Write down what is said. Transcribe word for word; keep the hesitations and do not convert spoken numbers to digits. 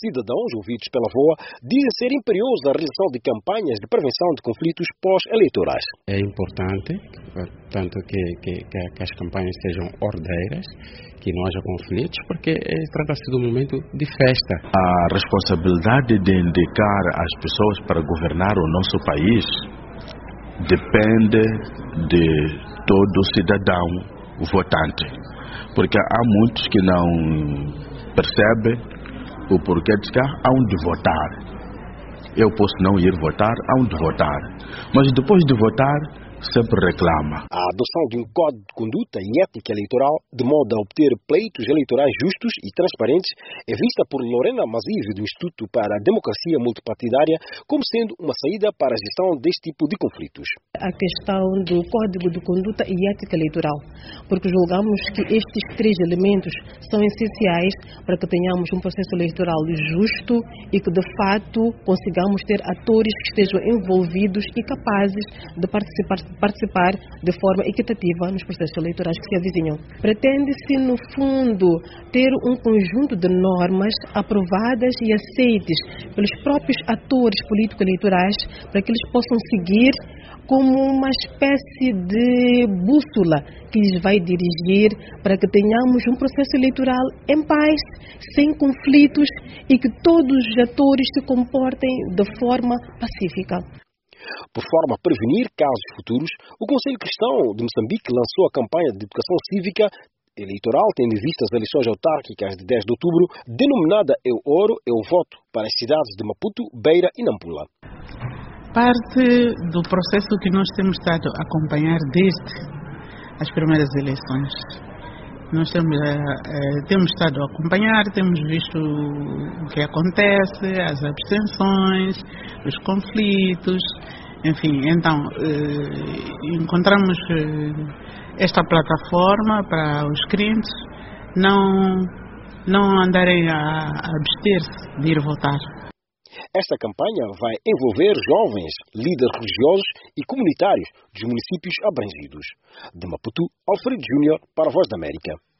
cidadãos ouvidos pela V O A dizem ser imperiosa a realização de campanhas de prevenção de conflitos pós-eleitorais. É importante, tanto que, que, que as campanhas sejam ordeiras, que não haja conflitos, porque é, trata-se de um momento de festa. A responsabilidade de indicar as pessoas para governar o nosso país depende de todo cidadão votante, porque há muitos que não percebem o porquê de que há onde votar. Eu posso não ir votar, há onde votar, mas depois de votar sempre reclama. A adoção de um código de conduta e ética eleitoral de modo a obter pleitos eleitorais justos e transparentes é vista por Lorena Mazive do Instituto para a Democracia Multipartidária como sendo uma saída para a gestão deste tipo de conflitos. A questão do código de conduta e ética eleitoral, porque julgamos que estes três elementos são essenciais para que tenhamos um processo eleitoral justo e que de fato consigamos ter atores que estejam envolvidos e capazes de participar participar de forma equitativa nos processos eleitorais que se avizinham. Pretende-se, no fundo, ter um conjunto de normas aprovadas e aceites pelos próprios atores político-eleitorais para que eles possam seguir como uma espécie de bússola que lhes vai dirigir para que tenhamos um processo eleitoral em paz, sem conflitos e que todos os atores se comportem de forma pacífica. Por forma a prevenir casos futuros, o Conselho Cristão de Moçambique lançou a campanha de educação cívica eleitoral, tendo em vista as eleições autárquicas de dez de outubro, denominada Eu Oro, Eu Voto, para as cidades de Maputo, Beira e Nampula. Parte do processo que nós temos estado a acompanhar desde as primeiras eleições. Nós temos, eh, temos estado a acompanhar, temos visto o que acontece, as abstenções, os conflitos, enfim, então eh, encontramos eh, esta plataforma para os crentes não, não andarem a, a abster-se de ir votar. Esta campanha vai envolver jovens, líderes religiosos e comunitários dos municípios abrangidos. De Maputo, Alfredo Júnior para a Voz da América.